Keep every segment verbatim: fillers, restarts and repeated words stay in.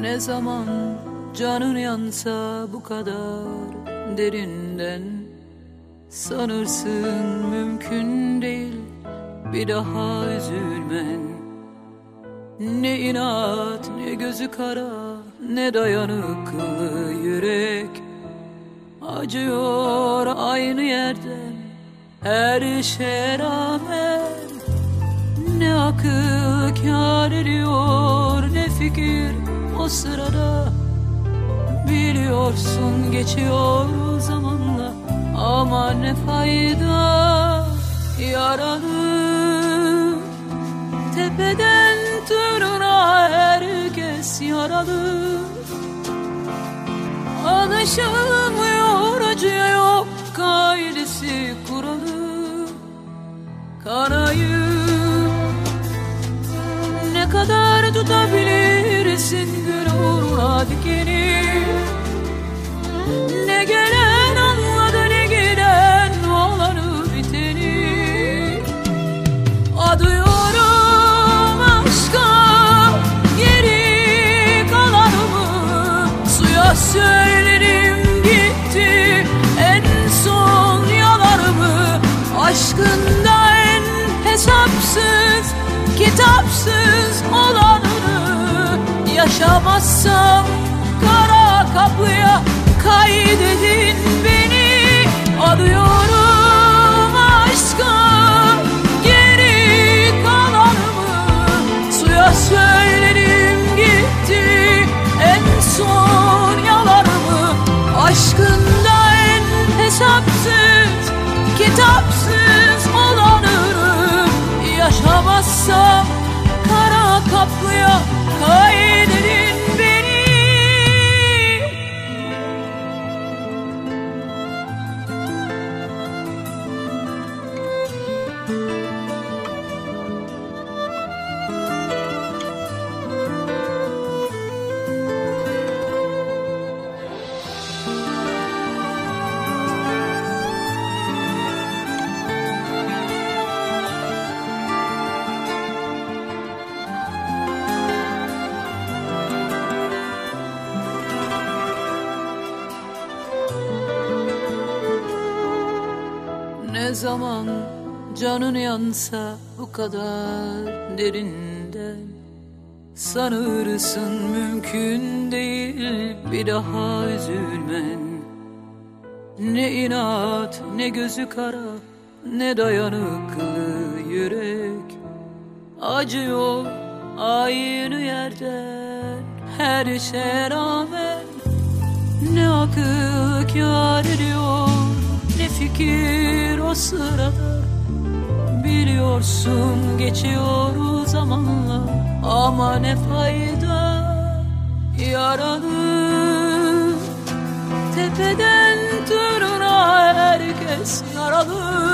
Ne zaman canın yansa bu kadar derinden, sanırsın mümkün değil bir daha üzülmen. Ne inat, ne gözü kara, ne dayanıklı yürek, acıyor aynı yerden her şeye rağmen. Ne akıl kâr ediyor, ne fikir o sırada. Biliyorsun geçiyor zamanla, ama ne fayda. Yaralı, tepeden tırnağa herkes yaralı. Anlaşılmıyor, acıya yok kaidesi kuralı. Kanayı ne kadar tutabilirsin gün uğruna dikeni? Ne gelen anladı, ne giden olanı biteni. Adıyorum aşka, geri kalanımı suya söylerim gitti en son yalanımı. Aşkında en hesapsız, kitapsız olanını yaşamazsam kara kapıya kaydedin beni. Adıyorum aşka, geri kalanımı suya söylerim gitti en son yalanımı. Aşkında en hesapsız, kitapsız olanını yaşamazsam kara kapıya kaydedin beni. Ne zaman canın yansa bu kadar derinden, sanırsın mümkün değil bir daha üzülmen. Ne inat, ne gözü kara, ne dayanıklı yürek, acıyor aynı yerden her şeye rağmen. Ne akıl kâr ediyor, ne fikir o sırada. Biliyorsun geçiyor zamanla, ama ne fayda. Yaralı, tepeden tırnağa herkes yaralı.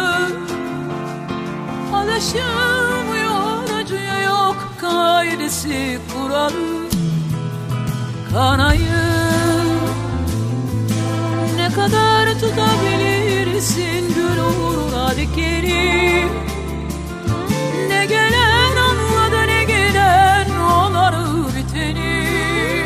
Alışılmıyor, acıya yok kaidesi kuralı. Kanayı ne kadar tutabilirsin gün uğruna dikeni? Ne gelen anladı, ne giden olanı biteni.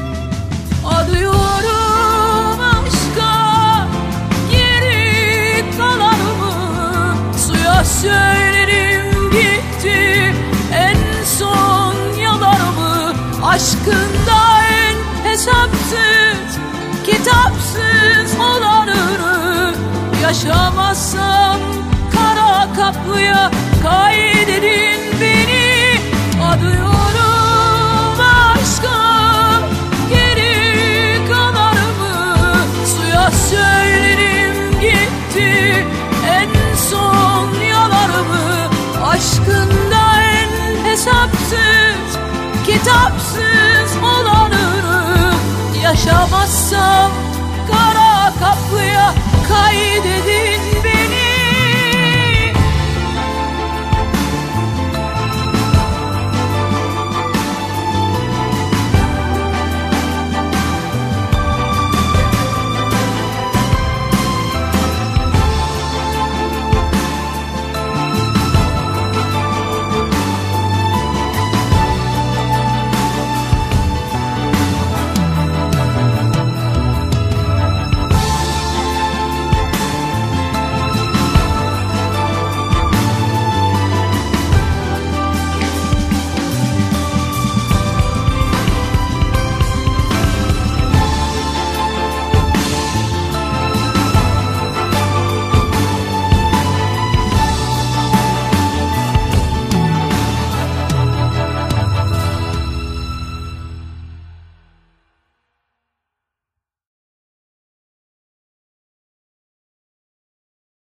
Adıyorum aşka, geri kalanımı suya söylerim gitti en son yalanımı. Aşkında en hesapsız, kitapsız olanını yaşamazsam kara kapıya kaydedin beni. Adıyorum aşka, geri kalanımı suya söylerim gitti en son yalanımı. Aşkında en hesapsız, kitapsız olanını yaşamazsam kara kapıya kaydedin